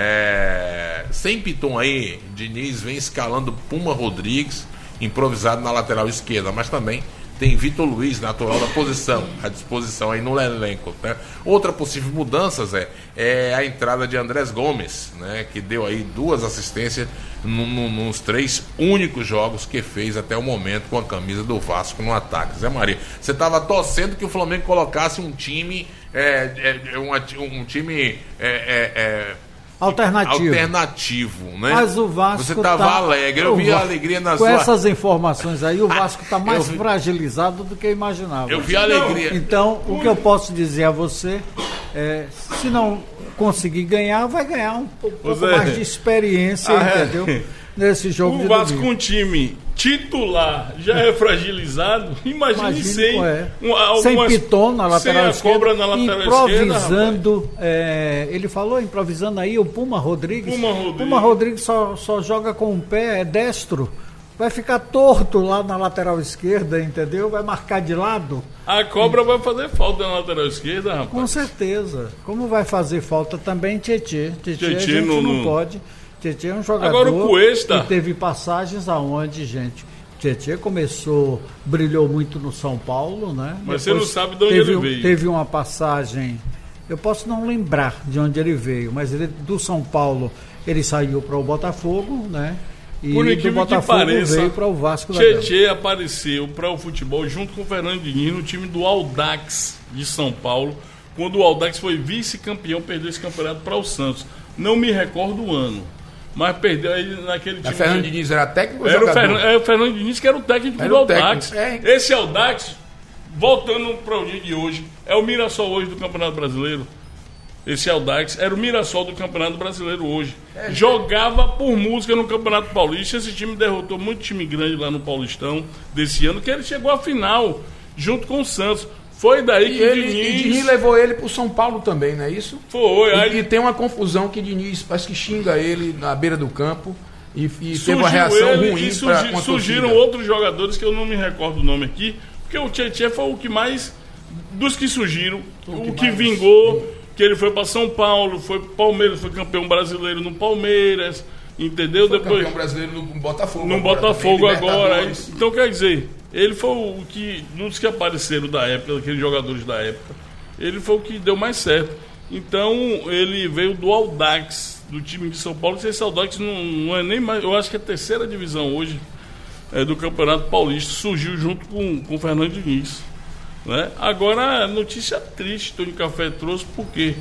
É... Sem Piton aí, Diniz vem escalando Puma Rodrigues, improvisado na lateral esquerda, mas também tem Vitor Luiz, natural da posição, à disposição aí no elenco, né? Outra possível mudança, Zé, é a entrada de Andrés Gomes, né? Que deu aí duas assistências no, no, nos três únicos jogos que fez até o momento com a camisa do Vasco no ataque. Zé Maria, você estava torcendo que o Flamengo colocasse um time, é, é, um, um time é, é, é, Alternativo. alternativo, né? Mas o Vasco Você estava tá, alegre, eu o vi a Vasco, alegria na com sua... essas informações aí, o Vasco está mais Eu vi- fragilizado do que eu imaginava. Eu vi a alegria. Então, o que eu posso dizer a você é, se não conseguir ganhar, vai ganhar um pouco Ô, Zé. mais de experiência, Ah, é. entendeu? Nesse jogo O de Vasco domingo. com um time titular já é fragilizado. Imagine Imagine sem, qual é. um, algumas, Sem Piton na lateral sem a esquerda, cobra na lateral esquerda. improvisando, é, ele falou improvisando aí o Puma Rodrigues. Puma Rodrigues. Puma Rodrigues só, só joga com o pé, é destro. Vai ficar torto lá na lateral esquerda, entendeu? Vai marcar de lado. A cobra vai fazer falta na lateral esquerda, rapaz. Com certeza. Como vai fazer falta também Tietê. Tietê, Tietê a gente no- não no- pode. Tietê é um jogador Agora o Cuesta. que teve passagens aonde, gente. Tietê começou, brilhou muito no São Paulo, né? Mas você Depois não sabe de onde teve, ele um- veio. Teve uma passagem, eu posso não lembrar de onde ele veio, mas ele do São Paulo ele saiu para o Botafogo, né? E Por do incrível que Botafogo pareça, veio para o Vasco da Gama. Tietê apareceu para o futebol junto com o Fernando Diniz no time do Audax de São Paulo, quando o Audax foi vice-campeão, perdeu esse campeonato para o Santos. Não me recordo o ano, mas perdeu ele naquele A time. Fernando que- Diniz era técnico ou Era o, jogador? Fernando, era o Fernando Diniz que era o técnico Era do o Audax. técnico, é. Esse Audax, voltando para o dia de hoje, é o Mirassol hoje do Campeonato Brasileiro. Esse Audax era o Mirassol do Campeonato Brasileiro hoje. Jogava por música no Campeonato Paulista. Esse time derrotou muito time grande lá no Paulistão desse ano, que ele chegou à final, junto com o Santos. Foi daí E que ele, o Diniz... e Diniz levou ele pro São Paulo também, não é isso? Foi. E, Aí e tem uma confusão que Diniz parece que xinga ele na beira do campo e, e teve surgiu uma reação ele ruim e pra, surgi- com a surgiram torcida. outros jogadores que eu não me recordo o nome aqui, porque o Tietê foi o que mais, dos que surgiram, o, que que, mais- vingou, que ele foi para São Paulo, foi pro Palmeiras, foi campeão brasileiro no Palmeiras, entendeu? Foi Depois campeão brasileiro no Botafogo. no agora Botafogo também, agora. Libertadores. Então quer dizer, ele foi o que, um dos que apareceram da época, daqueles jogadores da época, ele foi o que deu mais certo. Então ele veio do Audax, do time de São Paulo, que esse Audax não, não é nem mais, eu acho que é a terceira divisão hoje é, do Campeonato Paulista, surgiu junto com, com o Fernando Diniz. Né? Agora, notícia triste, Tony Café trouxe, porque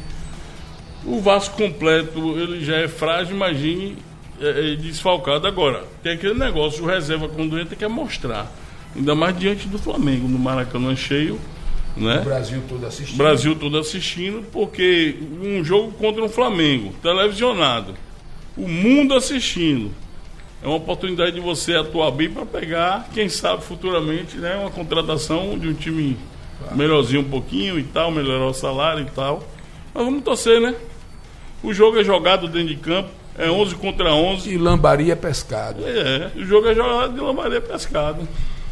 o Vasco completo ele já é frágil, imagine é, é, desfalcado. Agora, tem aquele negócio, o reserva quando entra quer mostrar, ainda mais diante do Flamengo, no Maracanã cheio, né? O Brasil todo assistindo. Brasil todo assistindo, porque um jogo contra um Flamengo, televisionado, o mundo assistindo, é uma oportunidade de você atuar bem para pegar, quem sabe futuramente, né, uma contratação de um time melhorzinho um pouquinho e tal, melhorar o salário e tal. Mas vamos torcer, né? O jogo é jogado dentro de campo, é onze contra onze. E lambaria pescado. É, o jogo é jogado de lambaria pescado.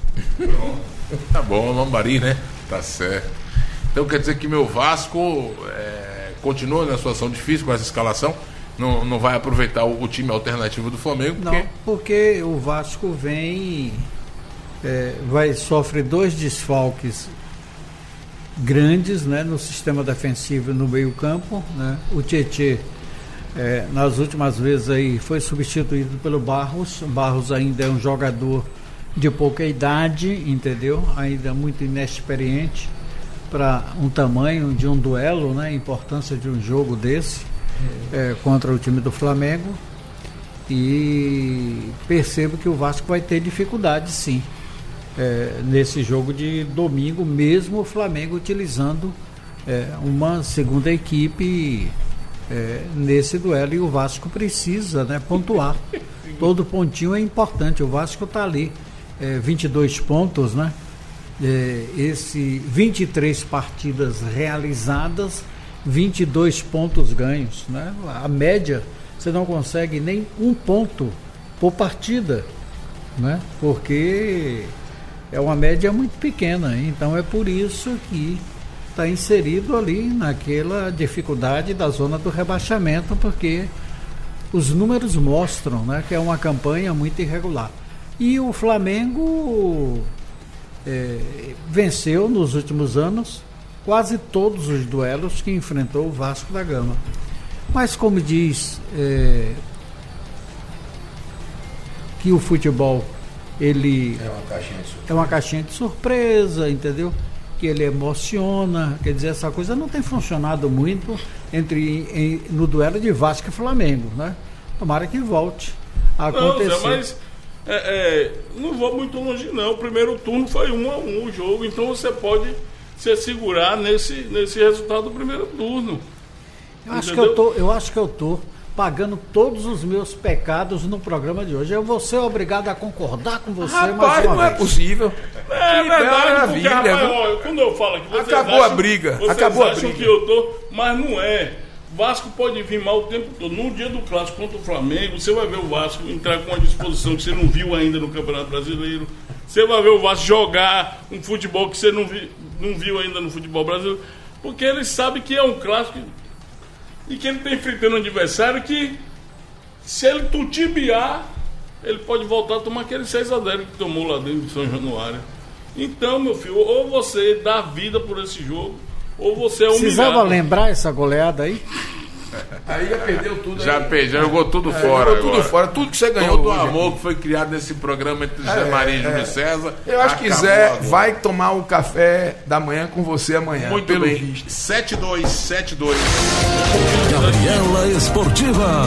Tá bom, Lambari, né? Tá certo. Então quer dizer que meu Vasco é, continua na situação difícil com essa escalação, não, não vai aproveitar o, o time alternativo do Flamengo, porque Não, porque o Vasco vem, é, vai sofre dois desfalques grandes, né, no sistema defensivo e no meio campo, né? O Tietê, é, nas últimas vezes aí, foi substituído pelo Barros. O Barros ainda é um jogador de pouca idade, entendeu? Ainda muito inexperiente para um tamanho de um duelo, né? A importância de um jogo desse é, contra o time do Flamengo. E percebo que o Vasco vai ter dificuldade, sim, é, nesse jogo de domingo, mesmo o Flamengo utilizando é, uma segunda equipe é, nesse duelo. E o Vasco precisa, né, pontuar. Todo pontinho é importante. O Vasco está ali, é, vinte e dois pontos, né? É, esse vinte e três partidas realizadas, vinte e dois pontos ganhos, né? A média, você não consegue nem um ponto por partida, né? Porque é uma média muito pequena. Então é por isso que está inserido ali naquela dificuldade da zona do rebaixamento, porque os números mostram, né, que é uma campanha muito irregular. E o Flamengo é, venceu nos últimos anos quase todos os duelos que enfrentou o Vasco da Gama. Mas como diz é, que o futebol ele É uma caixinha de surpresa. é uma caixinha de surpresa, entendeu? Que ele emociona, quer dizer, essa coisa não tem funcionado muito entre em, no duelo de Vasco e Flamengo, né? Tomara que volte a acontecer. Não, Zé, mas é, é, não vou muito longe não. O primeiro turno foi um a um o jogo, então você pode se segurar nesse, nesse resultado do primeiro turno. Eu acho, que Entendeu? eu, tô, eu acho que eu tô pagando todos os meus pecados no programa de hoje. Eu vou ser obrigado a concordar com você mais Rapaz, uma não é vez. possível. É Que verdade, porque, maravilha, rapaz, viu? ó, quando eu falo aqui, vocês Acabou acham, a briga, vocês acabou a acham briga. que eu tô, mas não é. Vasco pode vir mal o tempo todo. No dia do clássico contra o Flamengo, você vai ver o Vasco entrar com uma disposição que você não viu ainda no Campeonato Brasileiro. Você vai ver o Vasco jogar um futebol que você não, vi, não viu ainda no futebol brasileiro. Porque ele sabe que é um clássico e que ele está enfrentando um adversário que, se ele tutibiar, ele pode voltar a tomar aquele seis a zero que tomou lá dentro de São Januário. Então, meu filho, ou você dá vida por esse jogo, ou você é humilhado. Precisava lembrar essa goleada aí? Aí já perdeu tudo. Já aí. perdeu, já jogou tudo É, fora jogou tudo agora. fora, tudo que você ganhou Todo o hoje amor aqui. que foi criado nesse programa entre José É, Maria e é. Júlio César. Eu acho que acabou Zé agora. vai tomar o café da manhã com você amanhã. Muito pelo bem. visto. sete dois sete dois. Gabriela Esportiva.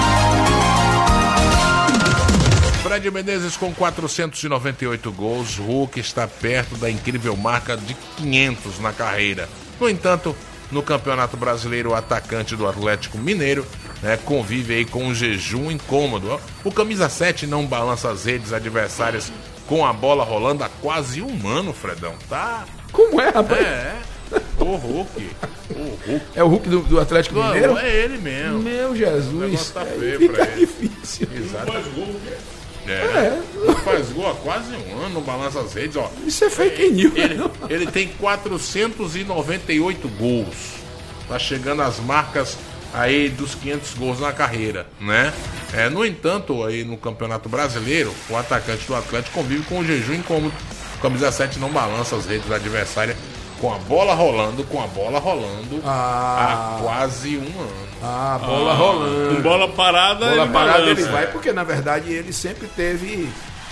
Fred Menezes com quatrocentos e noventa e oito gols. Hulk está perto da incrível marca de quinhentos na carreira. No entanto, no Campeonato Brasileiro, o atacante do Atlético Mineiro, né, convive aí com um jejum incômodo. O camisa sete não balança as redes adversárias com a bola rolando há quase um ano, Fredão. Tá? Como é, rapaz? É, é. O Hulk. O Hulk. É o Hulk do, do Atlético Não, Mineiro? é ele mesmo. Meu O Jesus. negócio tá aí feio fica pra ele. difícil. Exato. Faz gol. É. Faz gol há quase um ano, não balança as redes, ó. Isso é fake news. Ele, ele tem quatrocentos e noventa e oito gols. Tá chegando às marcas aí dos quinhentos gols na carreira, né? É, no entanto, aí no Campeonato Brasileiro, o atacante do Atlético convive com o jejum incômodo. O camisa sete não balança as redes adversárias com a bola rolando, com a bola rolando Ah. há quase um ano. Ah, bola rolando. Com bola parada, Bola ele parada balança. ele vai, porque na verdade ele sempre teve.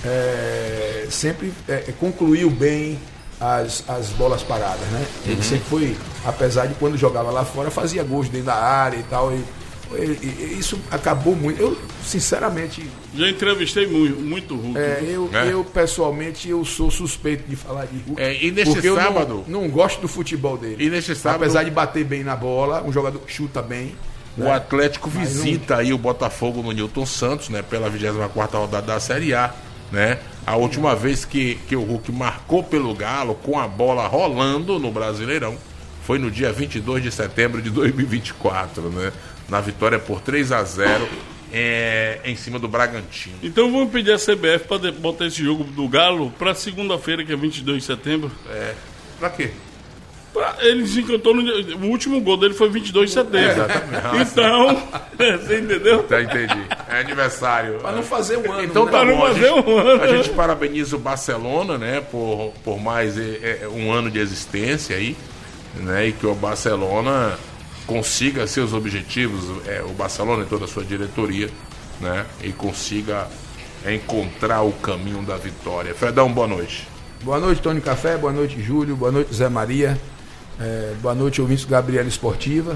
é, sempre é, concluiu bem as, as bolas paradas, né? Ele sempre foi, apesar de quando jogava lá fora, fazia gols dentro da área e tal. E, e- e- isso acabou muito. Eu, sinceramente, Já entrevistei muito, muito Hulk. é, eu, É. eu pessoalmente eu sou suspeito de falar de Hulk. É, e neste porque eu não- sábado- não, gosto do futebol dele. E neste sábado- apesar de bater bem na bola, um jogador que chuta bem. O né? Atlético Mas visita aí o Botafogo no Newton Santos, né? Pela vigésima quarta rodada da Série A, né? A última vez que, que o Hulk marcou pelo Galo com a bola rolando no Brasileirão foi no dia vinte e dois de setembro de dois mil e vinte e quatro, né? Na vitória por três a zero é, em cima do Bragantino. Então vamos pedir a C B F para botar esse jogo do Galo para segunda-feira, que é vinte e dois de setembro. É, pra quê? Pra, ele se encantou no dia- o último gol dele foi vinte e dois de setembro. Então, você entendeu? Já entendi. É aniversário. Pra não fazer um ano. Então né? tá Pra não bom, a fazer gente, um ano. a gente parabeniza o Barcelona, né, por, por mais é, é, um ano de existência aí. né, e que o Barcelona consiga seus objetivos, é, o Barcelona e toda a sua diretoria, né, e consiga encontrar o caminho da vitória. Fredão, boa noite. Boa noite, Tony Café, boa noite, Júlio, boa noite, Zé Maria, é, boa noite, ouvintes do Gabriela Esportiva.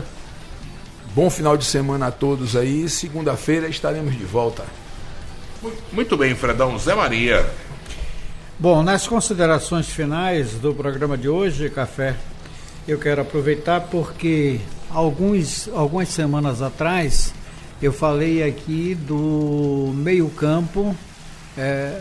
Bom final de semana a todos aí, segunda-feira estaremos de volta. Muito bem, Fredão. Zé Maria. Bom, nas considerações finais do programa de hoje, Café, eu quero aproveitar porque alguns, algumas semanas atrás eu falei aqui do meio-campo é,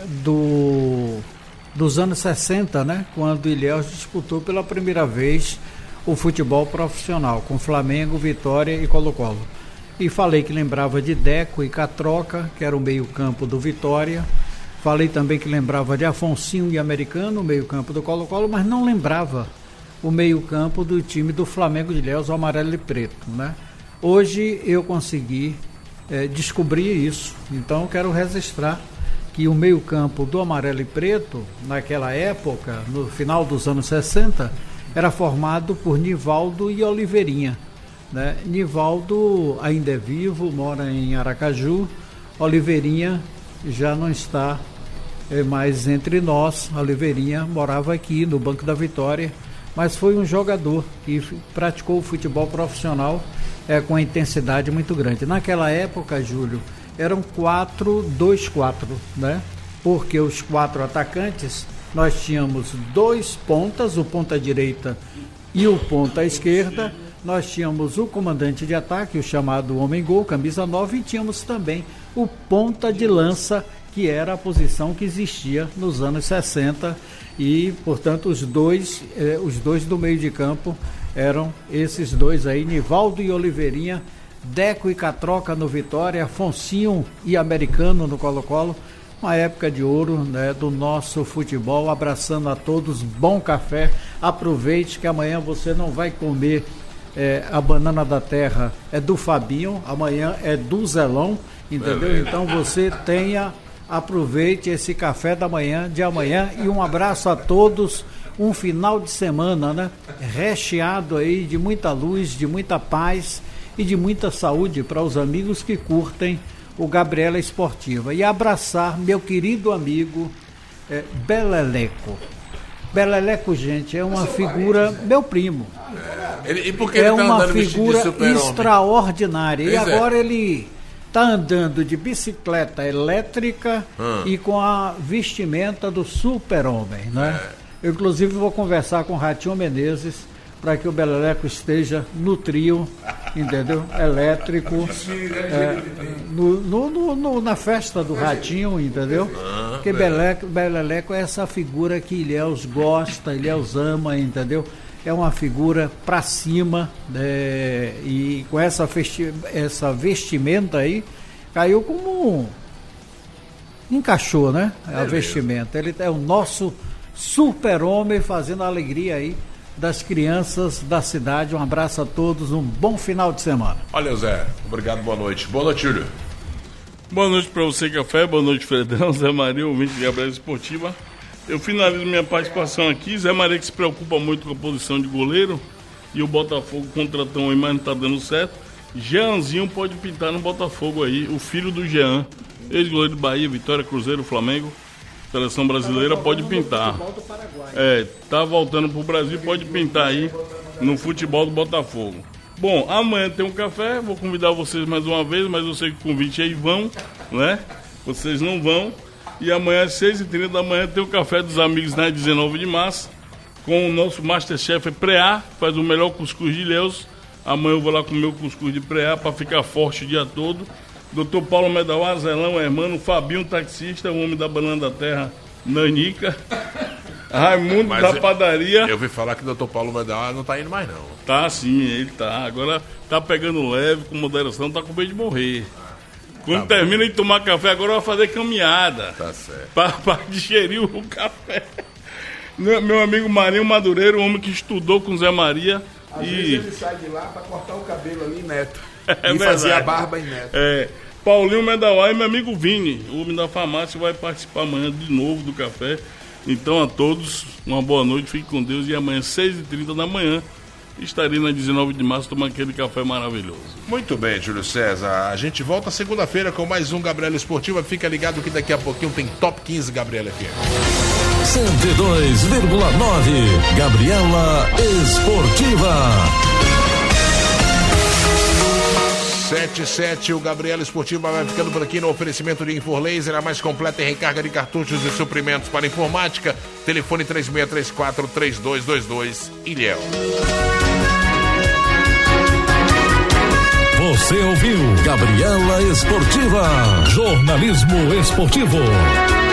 do, dos anos sessenta, né? Quando o Ilhéus disputou pela primeira vez o futebol profissional, com Flamengo, Vitória e Colo-Colo. E falei que lembrava de Deco e Catroca, que era o meio-campo do Vitória. Falei também que lembrava de Afonsinho e Americano, o meio-campo do Colo-Colo, mas não lembrava o meio-campo do time do Flamengo de Ilhéus, o amarelo e preto, né? Hoje eu consegui é, descobrir isso, então eu quero registrar que o meio-campo do amarelo e preto, naquela época, no final dos anos sessenta, era formado por Nivaldo e Oliveirinha, né? Nivaldo ainda é vivo, mora em Aracaju. Oliveirinha já não está é, mais entre nós. Oliveirinha morava aqui no Banco da Vitória, mas foi um jogador que praticou o futebol profissional é, com intensidade muito grande. Naquela época, Júlio, eram quatro dois quatro, né? Porque os quatro atacantes, nós tínhamos dois pontas, o ponta direita e o ponta esquerda. Nós tínhamos o comandante de ataque, o chamado homem-gol, camisa nove, e tínhamos também o ponta de lança, que era a posição que existia nos anos sessenta, e, portanto, os dois, eh, os dois do meio de campo eram esses dois aí, Nivaldo e Oliveirinha, Deco e Catroca no Vitória, Afonsinho e Americano no Colo-Colo. Uma época de ouro, né, do nosso futebol. Abraçando a todos, bom café, aproveite que amanhã você não vai comer É, a banana da terra é do Fabinho, amanhã é do Zelão, entendeu? Então você tenha, aproveite esse café da manhã, de amanhã, e um abraço a todos, um final de semana, né? Recheado aí de muita luz, de muita paz e de muita saúde para os amigos que curtem o Gabriela Esportiva. E abraçar meu querido amigo é, Beleleco. Beleleco, gente, é uma figura, meu primo. É, ele, e por que é ele tá uma andando figura vestido de super-homem? Extraordinária. E Pois é. agora ele está andando de bicicleta elétrica Hum. e com a vestimenta do super-homem, né? É. Eu, inclusive, vou conversar com o Ratinho Menezes para que o Beleleco esteja no trio, entendeu? Elétrico, é, no, no, no, no, na festa do Ratinho, entendeu? Porque Beleleco, Beleleco é essa figura que Ilhéus gosta, Ilhéus ama, entendeu? É uma figura pra cima, né? E com essa, festi essa vestimenta aí, caiu como um... encaixou, né? A vestimenta. Ele é o nosso super-homem fazendo a alegria aí das crianças da cidade. Um abraço a todos, um bom final de semana. Olha, Zé, obrigado, boa noite. Boa noite, Júlio. Boa noite para você, Café. Boa noite, Fredão, Zé Maria, ouvinte de Gabriela Esportiva. Eu finalizo minha participação aqui. Zé Maria, que se preocupa muito com a posição de goleiro, e o Botafogo contratou aí, mas não tá dando certo. Jeanzinho pode pintar no Botafogo aí, o filho do Jean, ex-goleiro do Bahia, Vitória, Cruzeiro, Flamengo, seleção brasileira, pode pintar. É, tá voltando pro Brasil, pode pintar aí no futebol do Botafogo. Bom, amanhã tem um café, vou convidar vocês mais uma vez, mas eu sei que o convite aí vão, né? Vocês não vão. E amanhã às seis e trinta da manhã tem o café dos amigos na dezenove de março, com o nosso Masterchef Preá, faz o melhor cuscuz de Ilhéus. Amanhã eu vou lá comer o cuscuz de Preá para ficar forte o dia todo. doutor Paulo Medauá, Zelão, Hermano, Fabinho, taxista, o homem da banana da terra, Nanica, Raimundo Mas da eu- padaria. Eu ouvi falar que o doutor Paulo Medal não tá indo mais, não. Tá sim, ele tá. Agora tá pegando leve, com moderação, tá com medo de morrer. Quando Tá termina de tomar café, agora vai fazer caminhada. Tá certo. Pra, pra digerir o café. Meu, meu amigo Marinho Madureiro, um homem que estudou com Zé Maria. Às e vezes ele sai de lá para cortar o cabelo ali em Neto. É e fazer verdade. a barba em Neto. É, Paulinho Medauá e meu amigo Vini, o homem da farmácia, vai participar amanhã de novo do café. Então a todos, uma boa noite, fiquem com Deus. E amanhã, seis e trinta da manhã, estarei na dezenove de março tomando aquele café maravilhoso. Muito bem, Júlio César. A gente volta segunda-feira com mais um Gabriela Esportiva. Fica ligado que daqui a pouquinho tem Top quinze Gabriela F M. cento e dois vírgula nove Gabriela Esportiva. sete e sete, o Gabriela Esportiva vai ficando por aqui no oferecimento de Inforlaser, a mais completa em recarga de cartuchos e suprimentos para informática. Telefone três seis três quatro, três dois dois dois, Ilhéu. Você ouviu Gabriela Esportiva, jornalismo esportivo.